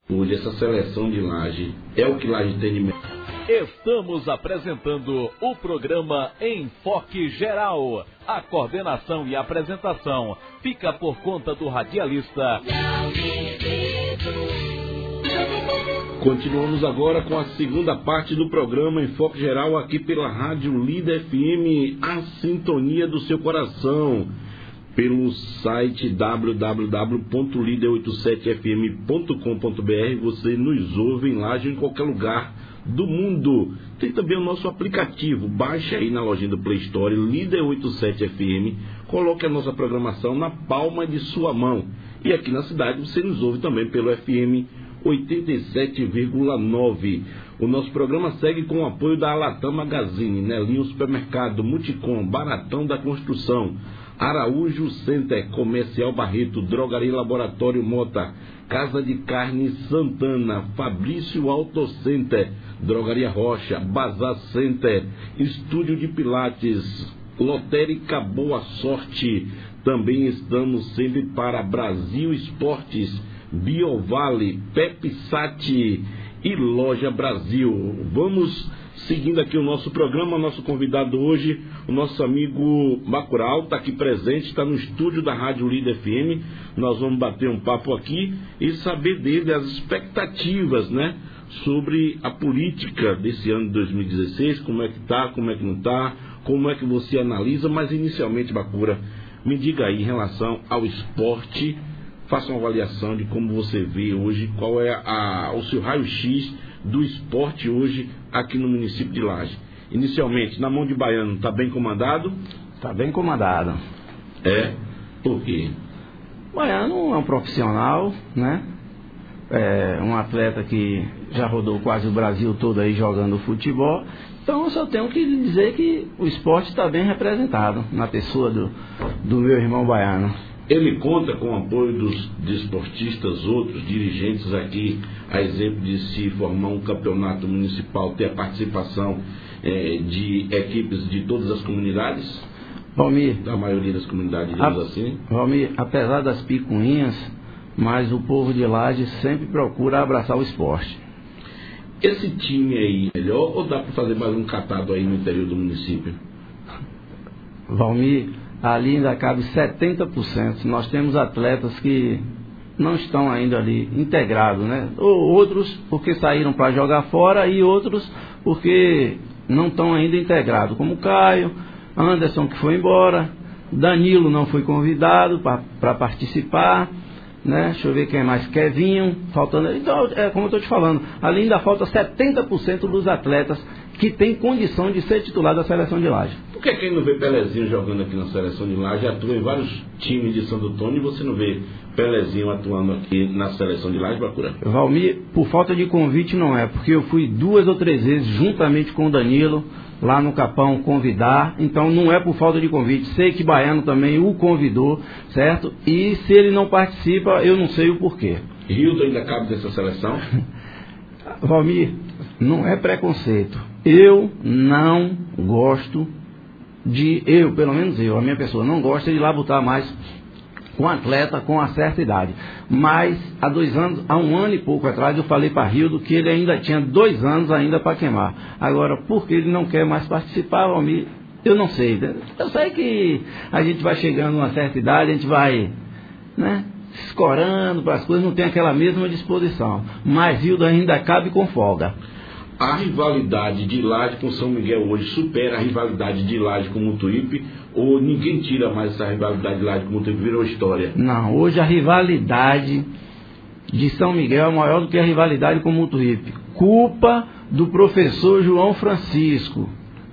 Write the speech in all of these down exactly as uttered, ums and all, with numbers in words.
Hoje essa seleção de Laje é o que Laje tem de melhor. Estamos apresentando o programa Enfoque Geral. A coordenação e apresentação fica por conta do radialista. Continuamos agora com a segunda parte do programa Enfoque Geral aqui pela Rádio Líder F M, a sintonia do seu coração. Pelo site w w w ponto líder oitenta e sete f m ponto com ponto b r você nos ouve em Laje em qualquer lugar do mundo. Tem também o nosso aplicativo, baixe aí na lojinha do Play Store, Líder oitenta e sete F M, coloque a nossa programação na palma de sua mão. E aqui na cidade você nos ouve também pelo F M oitenta e sete vírgula nove. O nosso programa segue com o apoio da Alatam Magazine, Nelinho Supermercado, Multicom, Baratão da Construção, Araújo Center, Comercial Barreto, Drogaria Laboratório Mota, Casa de Carne Santana, Fabrício Auto Center, Drogaria Rocha, Bazar Center, Estúdio de Pilates, Lotérica Boa Sorte. Também estamos sempre para Brasil Esportes, Biovale, Pepsat e Loja Brasil. Vamos seguindo aqui o nosso programa. Nosso convidado hoje, o nosso amigo Bacurau, está aqui presente, está no estúdio da Rádio Líder F M. Nós vamos bater um papo aqui e saber dele as expectativas, né, sobre a política desse ano de dois mil e dezesseis, como é que está, como é que não está, como é que você analisa. Mas inicialmente, Bacura, me diga aí em relação ao esporte, faça uma avaliação de como você vê hoje, qual é a, o seu raio-x do esporte hoje aqui no município de Laje. Inicialmente, na mão de Baiano, está bem comandado? Está bem comandado. É? Por quê? Baiano é um profissional, né? É um atleta que já rodou quase o Brasil todo aí jogando futebol. Então eu só tenho que dizer que o esporte está bem representado na pessoa do, do meu irmão Baiano. Ele conta com o apoio dos desportistas, outros dirigentes aqui, a exemplo de se formar um campeonato municipal, ter a participação é, de equipes de todas as comunidades? Valmir, da maioria das comunidades, digamos a, assim? Valmir, apesar das picuinhas, mas o povo de Laje sempre procura abraçar o esporte. Esse time aí, melhor ou dá para fazer mais um catado aí no interior do município? Valmir, ali ainda cabe setenta por cento. Nós temos atletas que não estão ainda ali integrados, né? Ou outros porque saíram para jogar fora e outros porque não estão ainda integrados, como o Caio, Anderson, que foi embora, Danilo não foi convidado para participar, né? Deixa eu ver quem mais, Kevinho, faltando. Então, é como eu estou te falando, ali ainda falta setenta por cento dos atletas que tem condição de ser titular da seleção de Laje. Por que quem não vê Pelezinho jogando aqui na seleção de Laje, atua em vários times de Santo Antônio, e você não vê Pelezinho atuando aqui na seleção de Laje, Bacura? Valmir, por falta de convite não é, porque eu fui duas ou três vezes juntamente com o Danilo lá no Capão convidar, então não é por falta de convite. Sei que Baiano também o convidou, certo? E se ele não participa, eu não sei o porquê. Rildo ainda cabe dessa seleção? Valmir, não é preconceito. Eu não gosto de, eu, pelo menos eu, a minha pessoa, não gosta de ir lá botar mais com atleta com uma certa idade. Mas há dois anos, há um ano e pouco atrás, eu falei para Rildo que ele ainda tinha dois anos ainda para queimar. Agora, por que ele não quer mais participar, Valmir? Eu não sei. Né? Eu sei que a gente vai chegando a uma certa idade, a gente vai, né, escorando para as coisas, não tem aquela mesma disposição. Mas Rildo ainda cabe com folga. A rivalidade de Laje com São Miguel hoje supera a rivalidade de Laje com Mutuípe, ou ninguém tira mais essa rivalidade de Laje com Mutuípe, virou história? Não, hoje a rivalidade de São Miguel é maior do que a rivalidade com Mutuípe. Culpa do professor João Francisco.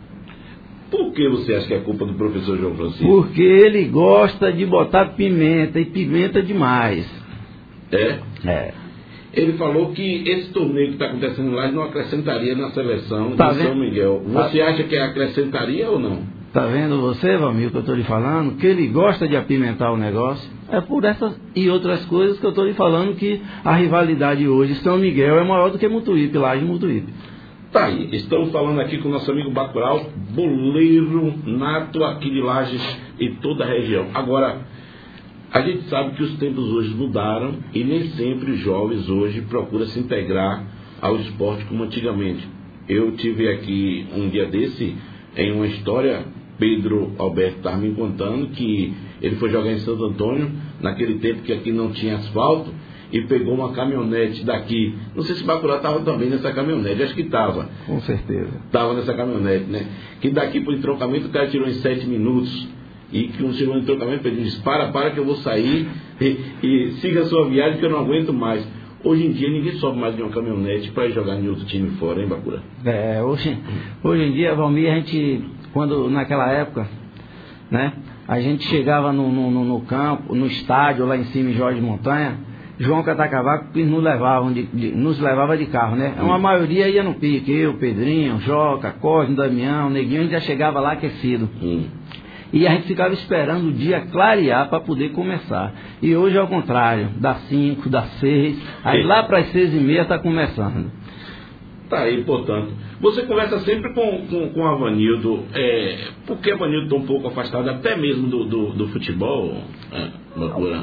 Por que você acha que é culpa do professor João Francisco? Porque ele gosta de botar pimenta, e pimenta demais. É? É. Ele falou que esse torneio que está acontecendo lá não acrescentaria na seleção tá de vendo? São Miguel. Você tá. acha que acrescentaria ou não? Tá vendo você, Valmir, que eu estou lhe falando? Que ele gosta de apimentar o negócio. É por essas e outras coisas que eu estou lhe falando que a rivalidade hoje, São Miguel, é maior do que Mutuípe, lá em Mutuípe. Tá aí, estamos falando aqui com o nosso amigo Bacurau, boleiro nato aqui de Lajes e toda a região. Agora, A gente sabe que os tempos hoje mudaram e nem sempre os jovens hoje procuram se integrar ao esporte como antigamente. Eu tive aqui um dia desse, em uma história, Pedro Alberto estava me contando que ele foi jogar em Santo Antônio, naquele tempo que aqui não tinha asfalto, e pegou uma caminhonete daqui. Não sei se Bacurau estava também nessa caminhonete, acho que estava. Com certeza. Estava nessa caminhonete, né? Que daqui para o entroncamento o cara tirou em sete minutos. E que um chegou no entroncamento e disse, para, para que eu vou sair e, e siga a sua viagem que eu não aguento mais. Hoje em dia ninguém sobe mais de uma caminhonete para ir jogar em outro time fora, hein, Bacura? É, hoje, hoje em dia, Valmir, a gente, quando naquela época, né, a gente chegava no, no, no campo, no estádio, lá em cima em Jorge de Montanha, João Catacavaco que nos levavam de, de, nos levava de carro, né? Uma maioria ia no pique, eu, Pedrinho, Joca, Cosme, Damião, Neguinho, a gente já chegava lá aquecido. Hum. E a gente ficava esperando o dia clarear para poder começar. E hoje é o contrário, das cinco, das seis, aí lá para as seis e meia está começando. Tá aí, portanto. Você conversa sempre com, com, com o Avanildo, é, por que o Avanildo está um pouco afastado até mesmo do, do, do futebol? É, Bacura?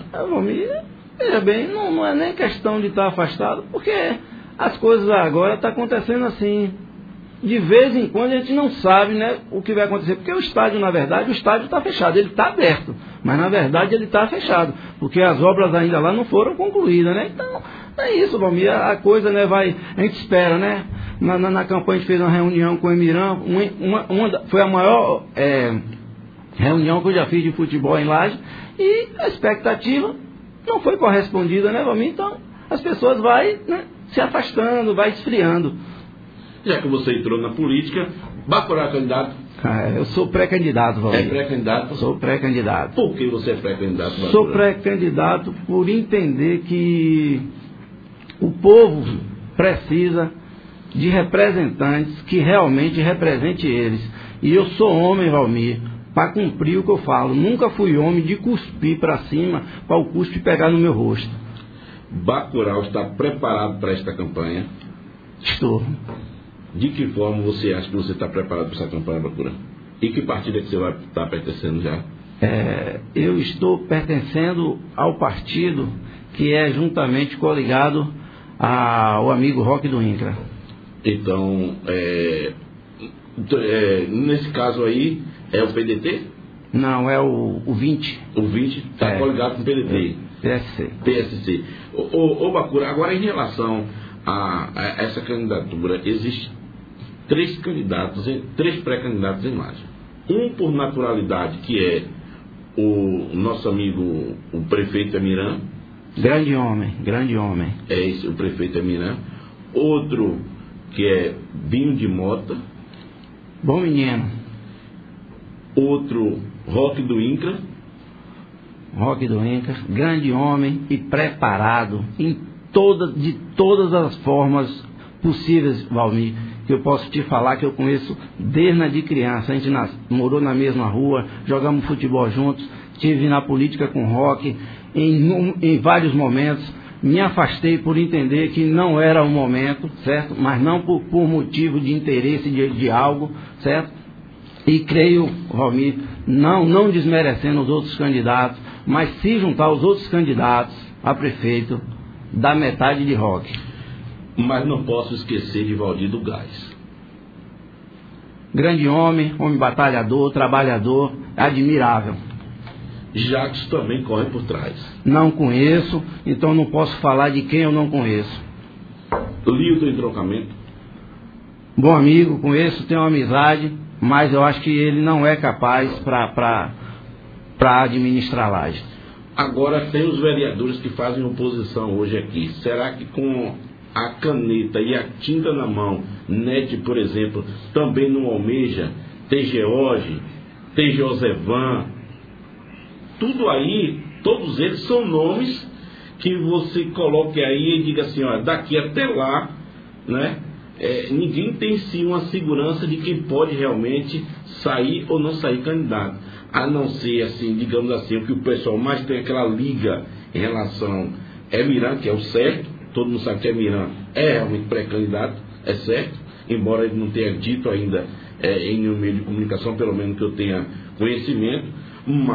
Veja bem, não, não é nem questão de estar afastado, porque as coisas agora estão acontecendo assim. De vez em quando a gente não sabe, né, o que vai acontecer, porque o estádio, na verdade, o estádio está fechado, ele está aberto, mas na verdade ele está fechado, porque as obras ainda lá não foram concluídas, né? Então, é isso, Valmir, a coisa, né, vai, a gente espera, né? Na, na, na campanha a gente fez uma reunião com o Emirão, uma, uma, uma, foi a maior é, reunião que eu já fiz de futebol em Laje, e a expectativa não foi correspondida, né, Valmir? Então, as pessoas vão, né, se afastando, vai esfriando. Já que você entrou na política, Bacurau é candidato? Ah, eu sou pré-candidato, Valmir. É pré-candidato? Sou pré-candidato. Por que você é pré-candidato, Bacurau? Sou pré-candidato por entender que o povo precisa de representantes que realmente representem eles. E eu sou homem, Valmir, para cumprir o que eu falo. Nunca fui homem de cuspir para cima, para o cuspe pegar no meu rosto. Bacurau está preparado para esta campanha? Estou. De que forma você acha que você está preparado para essa campanha, Bacurau? E que partido é que você vai estar pertencendo já? É, eu estou pertencendo ao partido que é juntamente coligado ao amigo Roque do INCRA. Então, é, é, nesse caso aí, é o P D T? Não, é o, o vinte. O vinte está é, coligado com o P D T. É, P S C. P S C. Ô, ô, ô Bacurau, agora em relação a, a essa candidatura, existe três candidatos, três pré-candidatos em Laje. Um por naturalidade, que é o nosso amigo, o prefeito Emirã. Grande homem, grande homem. É esse, o prefeito Emirã. Outro, que é Binho de Mota. Bom menino. Outro, Roque do INCRA. Roque do INCRA, grande homem e preparado em todas, de todas as formas possíveis, Valmir, que eu posso te falar que eu conheço desde de criança. A gente nas, morou na mesma rua, jogamos futebol juntos, estive na política com o Roque em, em vários momentos. Me afastei por entender que não era o momento, certo? Mas não por, por motivo de interesse de, de algo, certo? E creio, Valmir, não, não desmerecendo os outros candidatos, mas se juntar os outros candidatos a prefeito da metade de Roque. Mas não posso esquecer de Valdir do Gás. Grande homem, homem batalhador, trabalhador, admirável. Jacques também corre por trás. Não conheço, então não posso falar de quem eu não conheço. Lio do entroncamento. Bom amigo, conheço, tenho uma amizade, mas eu acho que ele não é capaz para administrar Laje. Agora tem os vereadores que fazem oposição hoje aqui. Será que com a caneta e a tinta na mão, Nete, por exemplo, também não almeja? Tem George, tem Josevan, tudo aí, todos eles são nomes que você coloque aí e diga assim, ó, daqui até lá, né? É, ninguém tem sim uma segurança de quem pode realmente sair ou não sair candidato, a não ser assim, digamos assim, o que o pessoal mais tem aquela liga em relação a Emirã, que é o certo, todo mundo sabe que Emirã é realmente pré-candidato, é certo, embora ele não tenha dito ainda é, em nenhum meio de comunicação, pelo menos que eu tenha conhecimento, mas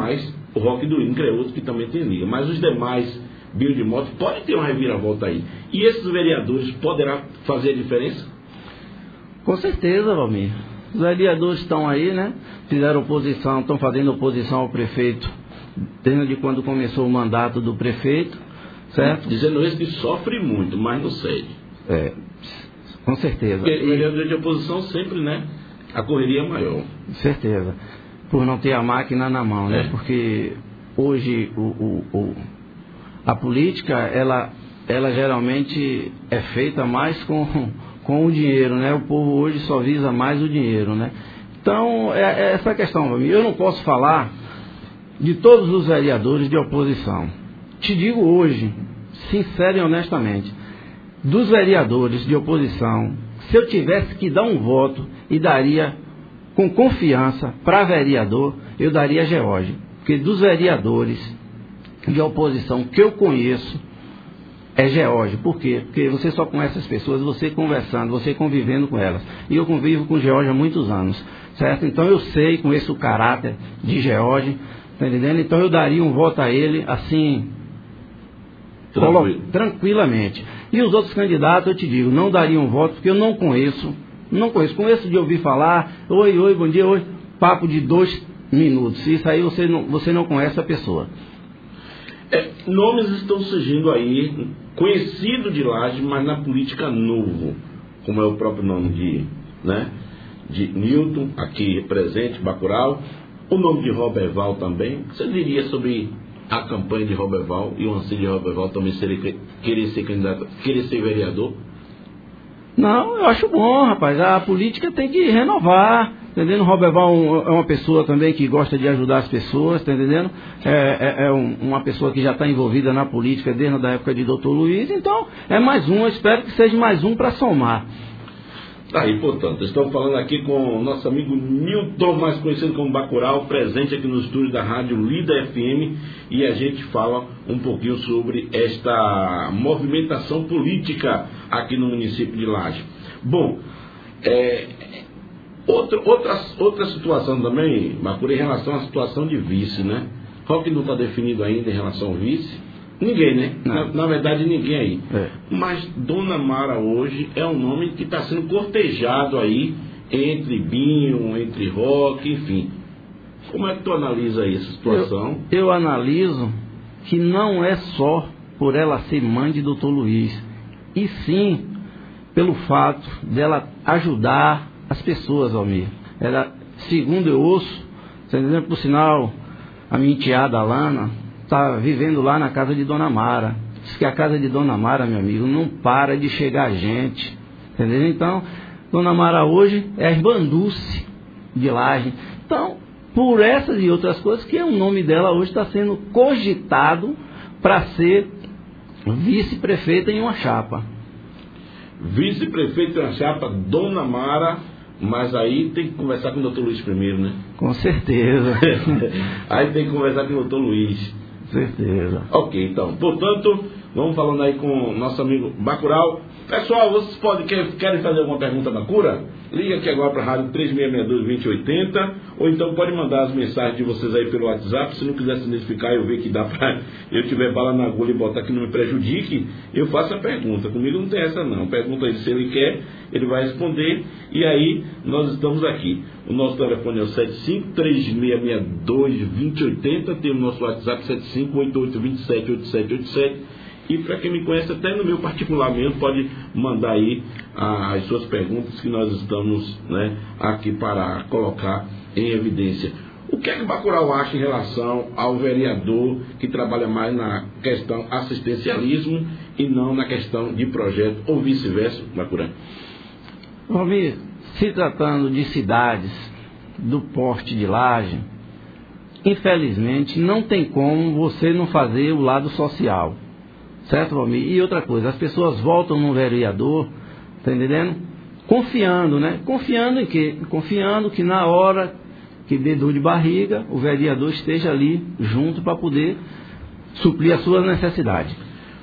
o Roque do Incra é outro que também tem liga. Mas os demais Bio de Moto podem ter uma reviravolta aí. E esses vereadores poderão fazer a diferença? Com certeza, Valmir. Os vereadores estão aí, né? Fizeram oposição, estão fazendo oposição ao prefeito desde quando começou o mandato do prefeito, certo? Dizendo esse que sofre muito, mas não cede. É, com certeza. Porque o vereador de oposição sempre, né? A correria é maior. Certeza. Por não ter a máquina na mão, né? É. Porque hoje o, o, o, a política, ela, ela geralmente é feita mais com, com o dinheiro, né? O povo hoje só visa mais o dinheiro, né? Então, é, é essa questão, eu não posso falar de todos os vereadores de oposição. Te digo hoje, sincero e honestamente, dos vereadores de oposição, se eu tivesse que dar um voto e daria com confiança para vereador, eu daria a George. Porque dos vereadores de oposição que eu conheço, é George. Por quê? Porque você só conhece as pessoas, você conversando, você convivendo com elas. E eu convivo com George há muitos anos, certo? Então eu sei, conheço o caráter de George, tá entendendo? Então eu daria um voto a ele, assim, Tranquilo. tranquilamente. E os outros candidatos, eu te digo, não daria um voto, porque eu não conheço, não conheço. Conheço de ouvir falar, oi, oi, bom dia, oi, papo de dois minutos. Isso aí você não, você não conhece a pessoa. É, nomes estão surgindo aí, conhecido de Laje, mas na política novo, como é o próprio nome de, né, de Newton, aqui presente, Bacurau, o nome de Roberval também. Você diria sobre a campanha de Roberval e o anseio de Roberval também seria, querer ser candidato, querer ser vereador? Não, eu acho bom, rapaz. A política tem que renovar, entendendo? O Roberval é uma pessoa também que gosta de ajudar as pessoas, tá entendendo? É, é, é um, uma pessoa que já está envolvida na política desde a época de doutor Luiz, então é mais um, eu espero que seja mais um para somar. Tá aí, portanto, estamos falando aqui com o nosso amigo Newton, mais conhecido como Bacurau, presente aqui no estúdio da Rádio Líder F M, e a gente fala um pouquinho sobre esta movimentação política aqui no município de Laje. Bom, é, outra, outra, outra situação também, Bacurau, em relação à situação de vice, né? Qual que não está definido ainda em relação ao vice? Ninguém, né? Na, na verdade, ninguém aí. É. Mas Dona Mara hoje é um nome que está sendo cortejado aí entre Binho, entre Roque, enfim. Como é que tu analisa aí essa situação? Eu, eu analiso que não é só por ela ser mãe de doutor Luiz, e sim pelo fato dela ajudar as pessoas, Almir. Ela, segundo eu ouço, por exemplo, por sinal, a minha enteada Alana está vivendo lá na casa de Dona Mara. Diz que a casa de Dona Mara, meu amigo, não para de chegar gente. Entendeu? Então, Dona Mara hoje é a irmã Dulce de Laje. Então, por essas e outras coisas, que o nome dela hoje está sendo cogitado para ser vice-prefeita em uma chapa. Vice-prefeita em uma chapa, Dona Mara, mas aí tem que conversar com o doutor Luiz primeiro, né? Com certeza. Aí tem que conversar com o doutor Luiz. Certeza. Ok, então, portanto, vamos falando aí com o nosso amigo Bacurau. Pessoal, vocês podem, querem fazer alguma pergunta Bacura? Liga aqui agora para a rádio três seis seis dois, dois zero oito zero, ou então pode mandar as mensagens de vocês aí pelo WhatsApp. Se não quiser se identificar, eu ver que dá para eu tiver bala na agulha e botar que não me prejudique, eu faço a pergunta. Comigo não tem essa não. Pergunta ele se ele quer, ele vai responder, e aí nós estamos aqui. O nosso telefone é o sete cinco três seis seis dois, dois zero oito zero, tem o nosso WhatsApp sete cinco oito oito dois sete oito sete oito sete. E para quem me conhece, até no meu particular mesmo, pode mandar aí ah, as suas perguntas que nós estamos, né, aqui para colocar em evidência. O que é que o Bacurau acha em relação ao vereador que trabalha mais na questão assistencialismo e não na questão de projeto, ou vice-versa, Bacurau? Valmir, se tratando de cidades do porte de Laje, infelizmente não tem como você não fazer o lado social. Certo, Valmir? E outra coisa, as pessoas voltam no vereador, tá entendendo? Confiando, né? Confiando em quê? Confiando que na hora que dê dor de barriga, o vereador esteja ali junto para poder suprir as suas necessidades.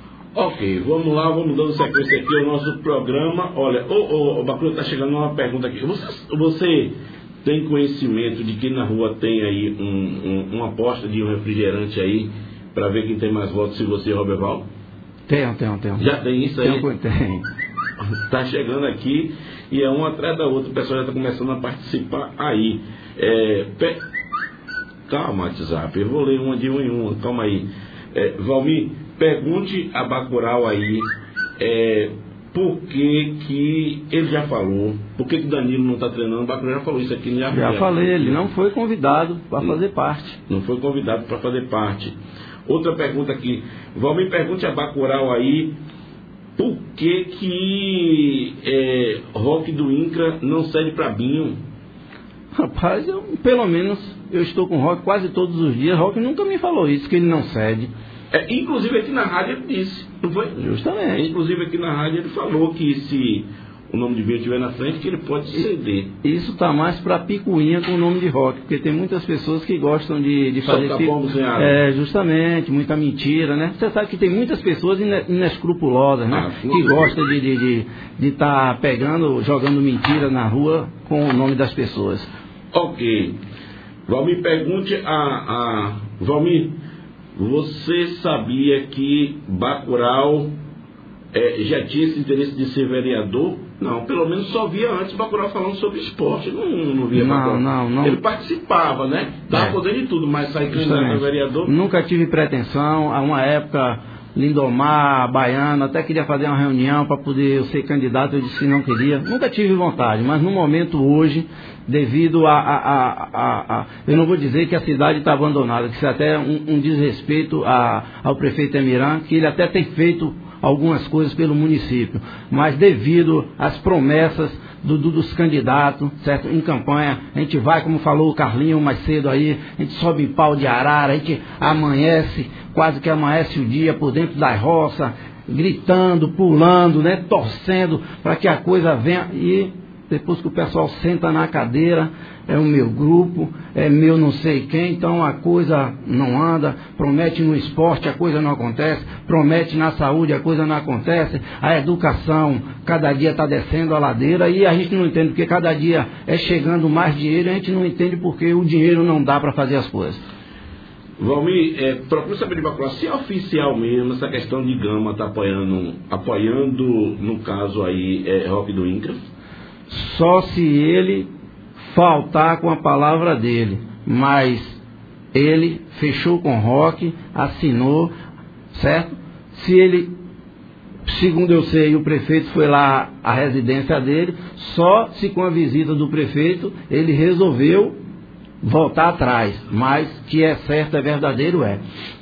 Ok, vamos lá, vamos dando sequência aqui ao nosso programa. Olha, o, o, o Bacurau está chegando uma pergunta aqui. Você, você tem conhecimento de que na rua tem aí um, um, uma aposta de um refrigerante aí, para ver quem tem mais votos, se você, Roberval? Tenho, tenho, tenho. Já tem isso aí? Tenho, tenho. Está chegando aqui e é uma atrás da outra, o pessoal já está começando a participar aí. É, pe... Calma, WhatsApp, eu vou ler uma de um em uma, calma aí. É, Valmir, pergunte a Bacurau aí, é, por que que, ele já falou, por que que Danilo não está treinando, o Bacurau já falou isso aqui. Já, já falei, ele não foi convidado para fazer parte. Não foi convidado para fazer parte. Outra pergunta aqui, Valmir, pergunte a Bacurau aí, por que que é, Rock do Incra não serve para Binho? Rapaz, eu, pelo menos eu estou com o Rock quase todos os dias. Rock nunca me falou isso, que ele não cede. É, inclusive aqui na rádio ele disse, não foi? Justamente. Inclusive aqui na rádio ele falou que se o nome de Binho estiver na frente, que ele pode ceder. Isso está mais para picuinha com o nome de Rock, porque tem muitas pessoas que gostam de, de fazer... Só picu... É, justamente, muita mentira, né? Você sabe que tem muitas pessoas inescrupulosas, né? Ah, que gostam de estar de, de, de tá pegando, jogando mentira na rua com o nome das pessoas. Ok. Valmir, pergunte a... a... Valmir, você sabia que Bacurau é, já tinha esse interesse de ser vereador? Não, pelo menos só via antes Bacurau falando sobre esporte. Não, não via não, Bacurau. Não, não. Ele participava, né? Dava é. poder de tudo, mas sair candidato a vereador... Nunca tive pretensão. Há uma época, Lindomar, Baiano, até queria fazer uma reunião para poder eu ser candidato. Eu disse que não queria. Nunca tive vontade, mas no momento hoje, devido a... a, a, a, a eu não vou dizer que a cidade está abandonada, que isso é até um, um desrespeito a, ao prefeito Emirã, que ele até tem feito algumas coisas pelo município, mas devido às promessas do, do, dos candidatos, certo? Em campanha, a gente vai, como falou o Carlinho mais cedo aí, a gente sobe em pau de arara, a gente amanhece, quase que amanhece o dia por dentro da roça, gritando, pulando, né? Torcendo para que a coisa venha. E depois que o pessoal senta na cadeira, é o meu grupo, é meu não sei quem, então a coisa não anda, promete no esporte, a coisa não acontece, promete na saúde, a coisa não acontece, a educação cada dia está descendo a ladeira e a gente não entende porque cada dia é chegando mais dinheiro, a gente não entende porque o dinheiro não dá para fazer as coisas. Valmir, é, procura saber de Bacurau, se é oficial mesmo essa questão de Gama está apoiando, apoiando, no caso aí, é, Rock do Incra? Só se ele faltar com a palavra dele, mas ele fechou com o Rock, assinou, certo? Se ele, segundo eu sei, o prefeito foi lá à residência dele, só se com a visita do prefeito ele resolveu voltar atrás, mas que é certo, é verdadeiro, é.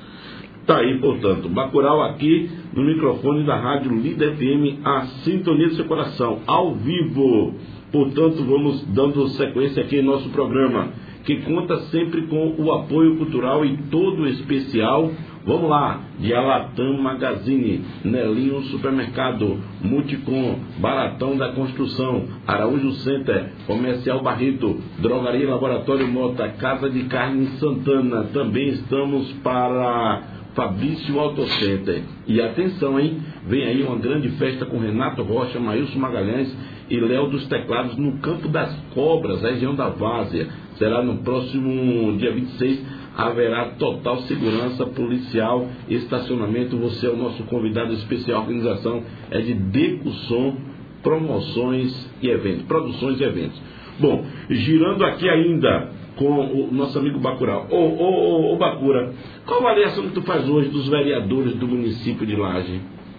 Tá aí, portanto, Bacurau aqui no microfone da Rádio Líder F M, a sintonia do seu coração, ao vivo. Portanto, vamos dando sequência aqui em nosso programa, que conta sempre com o apoio cultural e todo especial. Vamos lá, de Alatam Magazine, Nelinho Supermercado, Multicom, Baratão da Construção, Araújo Center, Comercial Barreto, Drogaria Laboratório Mota, Casa de Carne Santana. Também estamos para Fabrício Auto Center. E atenção, hein? Vem aí uma grande festa com Renato Rocha, Maílson Magalhães e Léo dos Teclados no Campo das Cobras, região da Várzea. Será no próximo dia vinte e seis. Haverá total segurança policial, estacionamento. Você é o nosso convidado especial. A organização é de Decusom Promoções e Eventos, Produções e Eventos. Bom, girando aqui ainda com o nosso amigo Bacurau. Ô, ô, ô, ô Bacura, qual a avaliação que tu faz hoje dos vereadores do município de Laje?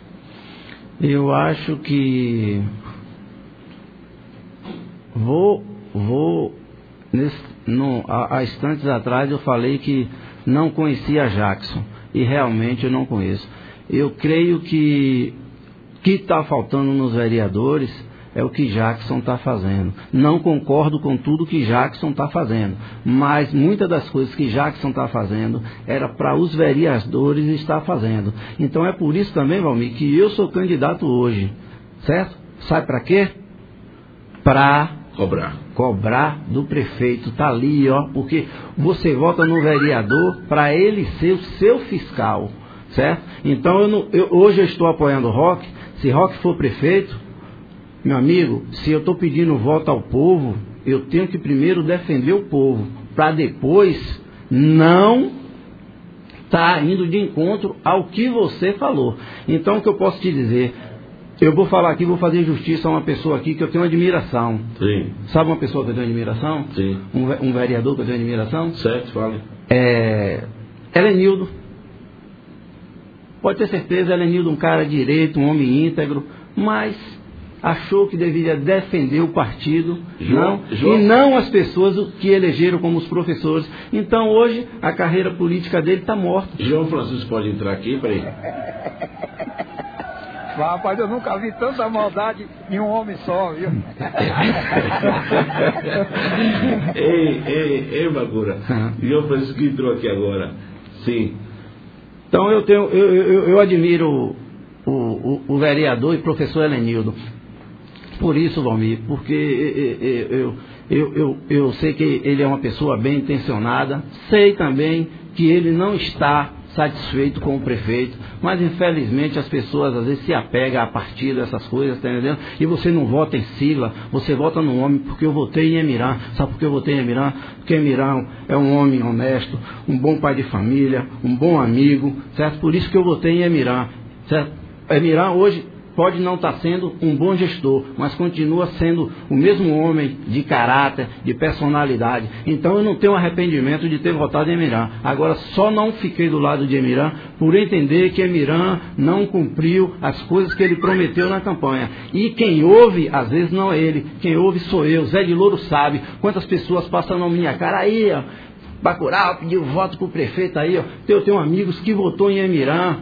Eu acho que vou, vou nesse, no, há, há instantes atrás eu falei que não conhecia Jackson, e realmente eu não conheço. Eu creio que o que está faltando nos vereadores é o que Jackson está fazendo. Não concordo com tudo que Jackson está fazendo, mas muitas das coisas que Jackson está fazendo era para os vereadores estar fazendo. Então é por isso também, Valmir, que eu sou candidato hoje, certo? Sabe para quê? Para cobrar. Cobrar do prefeito, tá ali, ó, porque você vota no vereador para ele ser o seu fiscal, certo? Então eu não, eu, hoje eu estou apoiando o Rock. Se Rock for prefeito, meu amigo, se eu estou pedindo voto ao povo, eu tenho que primeiro defender o povo, para depois não estar tá indo de encontro ao que você falou. Então, o que eu posso te dizer, eu vou falar aqui, vou fazer justiça a uma pessoa aqui que eu tenho admiração. Sim. Sabe uma pessoa que eu tenho admiração? Sim. Um, um vereador que eu tenho admiração? Certo, fala. É, Helenildo. Pode ter certeza, Helenildo, um cara direito, um homem íntegro, mas achou que deveria defender o partido, João, não, João. e não as pessoas que elegeram como os professores. Então, hoje, a carreira política dele está morta. João Francisco pode entrar aqui, peraí. Rapaz, eu nunca vi tanta maldade em um homem só, viu? ei, ei, ei, Bacura. João Francisco entrou aqui agora. Sim. Então, eu, tenho, eu, eu, eu admiro o, o, o vereador e professor Helenildo. Por isso, Valmir, porque eu, eu, eu, eu sei que ele é uma pessoa bem intencionada, sei também que ele não está satisfeito com o prefeito, mas infelizmente as pessoas às vezes se apegam a partir dessas coisas, tá entendendo? E você não vota em sigla, você vota no homem, porque eu votei em Emirã. Sabe por que eu votei em Emirã? Porque Emirã é um homem honesto, um bom pai de família, um bom amigo, certo? Por isso que eu votei em Emirã, certo? Emirã hoje pode não estar sendo um bom gestor, mas continua sendo o mesmo homem de caráter, de personalidade. Então eu não tenho arrependimento de ter votado em Emirã. Agora, só não fiquei do lado de Emirã por entender que Emirã não cumpriu as coisas que ele prometeu na campanha. E quem ouve, às vezes não é ele, quem ouve sou eu. Zé de Louro sabe quantas pessoas passam na minha cara aí, ó, Bacurau pediu voto pro prefeito aí, ó. Eu tenho amigos que votou em Emirã,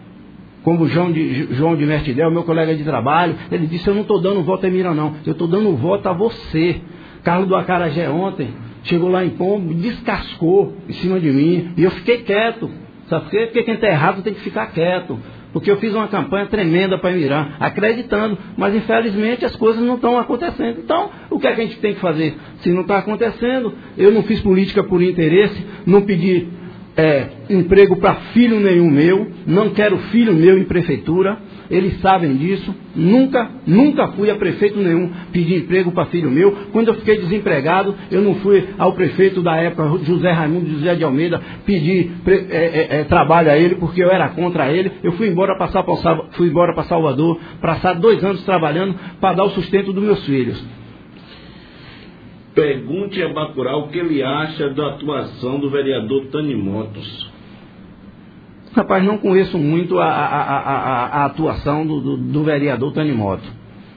como o João de, João de Mertidel, meu colega de trabalho. Ele disse: eu não estou dando voto a Emirã, não, eu estou dando voto a você. Carlos do Acarajé ontem chegou lá em Pombo, descascou em cima de mim, e eu fiquei quieto. Sabe por quê? Porque quem está errado tem que ficar quieto. Porque eu fiz uma campanha tremenda para Emirã, acreditando, mas infelizmente as coisas não estão acontecendo. Então, o que é que a gente tem que fazer? Se não está acontecendo, eu não fiz política por interesse, não pedi É, emprego para filho nenhum meu, não quero filho meu em prefeitura, eles sabem disso, nunca, nunca fui a prefeito nenhum pedir emprego para filho meu. Quando eu fiquei desempregado, eu não fui ao prefeito da época, José Raimundo José de Almeida, pedir é, é, é, trabalho a ele, porque eu era contra ele. Eu fui embora para fui embora para Salvador, passar dois anos trabalhando para dar o sustento dos meus filhos. Pergunte a Bacurau o que ele acha da atuação do vereador Tani Motos. Rapaz, não conheço muito a, a, a, a, a atuação do, do, do vereador Tani Motos.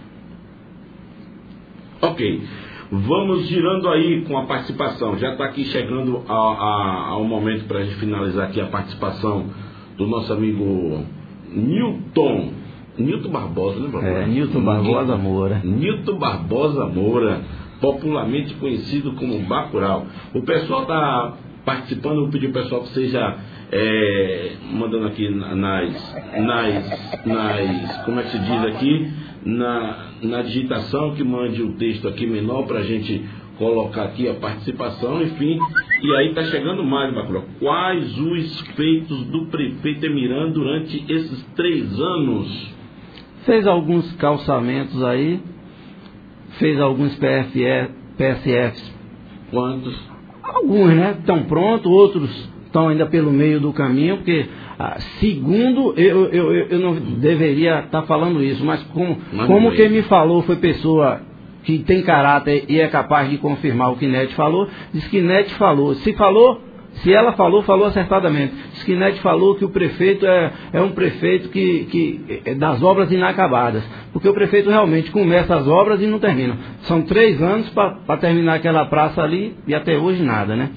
Ok. Vamos girando aí com a participação. Já está aqui chegando a, a, ao momento para a gente finalizar aqui a participação do nosso amigo Nilton. Nilton Barbosa, né, Bacurau? É, Nilton Barbosa Moura. Nilton Barbosa Moura, popularmente conhecido como Bacurau. O pessoal está participando, eu vou pedir ao pessoal que seja é, mandando aqui nas, nas, nas, como é que se diz aqui, na, na digitação, que mande o texto aqui menor para a gente colocar aqui a participação, enfim. E aí está chegando mais, Bacurau. Quais os feitos do prefeito Emirã durante esses três anos? Fez alguns calçamentos aí, fez alguns P F F, P S Fs. Quantos? Alguns, né? Estão prontos, outros estão ainda pelo meio do caminho, porque, ah, segundo, eu, eu, eu não deveria estar falando isso, mas como, como quem me falou foi pessoa que tem caráter e é capaz de confirmar o que Nete falou, diz que Nete falou. Se falou, se ela falou, falou acertadamente. Diz que Nete falou que o prefeito é, é um prefeito que, que é das obras inacabadas. Porque o prefeito realmente começa as obras e não termina. São três anos para terminar aquela praça ali e até hoje nada, né?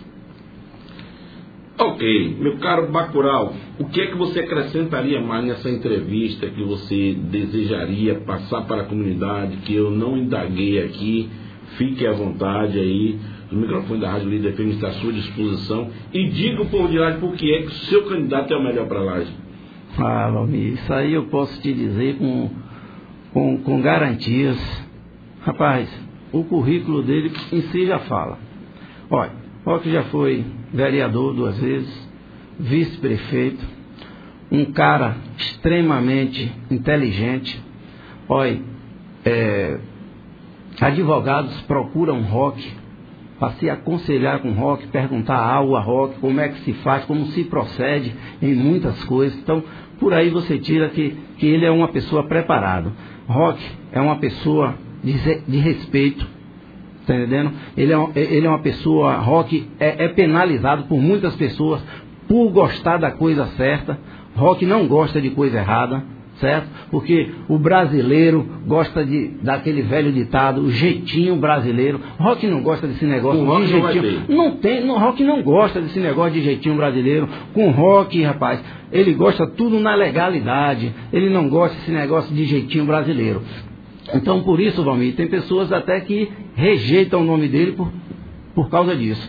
Ok, meu caro Bacurau, o que é que você acrescentaria mais nessa entrevista que você desejaria passar para a comunidade, que eu não indaguei aqui? Fique à vontade aí, o microfone da Rádio Líder F M está à sua disposição, e diga o povo de Laje por que é que o seu candidato é o melhor para Laje. Ah, Valmir, isso aí eu posso te dizer com, com, com garantias. Rapaz, o currículo dele em si já fala. Olha, olha que já foi vereador duas vezes, vice-prefeito, um cara extremamente inteligente. Olha, é, advogados procuram rock para se aconselhar com rock, perguntar algo a rock, como é que se faz, como se procede em muitas coisas. Então, por aí você tira que, que ele é uma pessoa preparada. Rock é uma pessoa de, de respeito, tá entendendo? Ele é, ele é uma pessoa, rock é, é penalizado por muitas pessoas por gostar da coisa certa. Rock não gosta de coisa errada, certo? Porque o brasileiro gosta de, daquele velho ditado, o jeitinho brasileiro. Rock não gosta desse negócio com de jeitinho. Não, não tem, no, rock não gosta desse negócio de jeitinho brasileiro. Com rock, rapaz, ele gosta tudo na legalidade. Ele não gosta desse negócio de jeitinho brasileiro. Então, por isso, Valmir, tem pessoas até que rejeitam o nome dele por, por causa disso.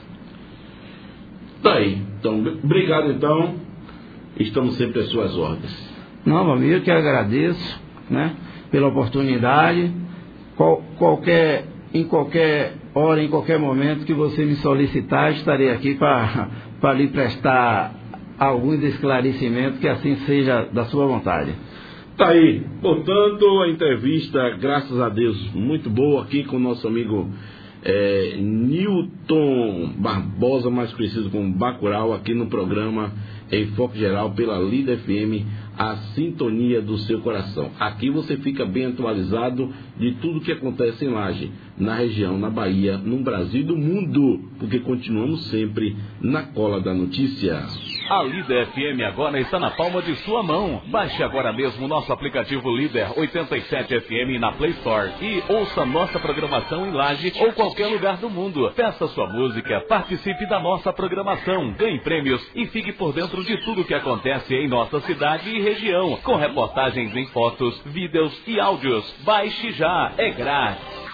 Tá aí. Então, obrigado, então. Estamos sempre às suas ordens. Não, Valmir, eu que agradeço, né, pela oportunidade. Qual, qualquer, em qualquer hora, em qualquer momento que você me solicitar, estarei aqui para lhe prestar alguns esclarecimentos, que assim seja da sua vontade. Tá aí. Portanto, a entrevista, graças a Deus, muito boa aqui com o nosso amigo é, Newton Barbosa, mais conhecido como Bacurau, aqui no programa Enfoque Geral pela Líder F M, a sintonia do seu coração. Aqui você fica bem atualizado de tudo que acontece em Laje, na região, na Bahia, no Brasil e no mundo, porque continuamos sempre na cola da notícia. A Líder F M agora está na palma de sua mão. Baixe agora mesmo nosso aplicativo Líder oitenta e sete F M na Play Store e ouça nossa programação em Laje ou qualquer lugar do mundo. Peça sua música, participe da nossa programação, ganhe prêmios e fique por dentro de tudo que acontece em nossa cidade e região, com reportagens em fotos, vídeos e áudios. Baixe já, é grátis.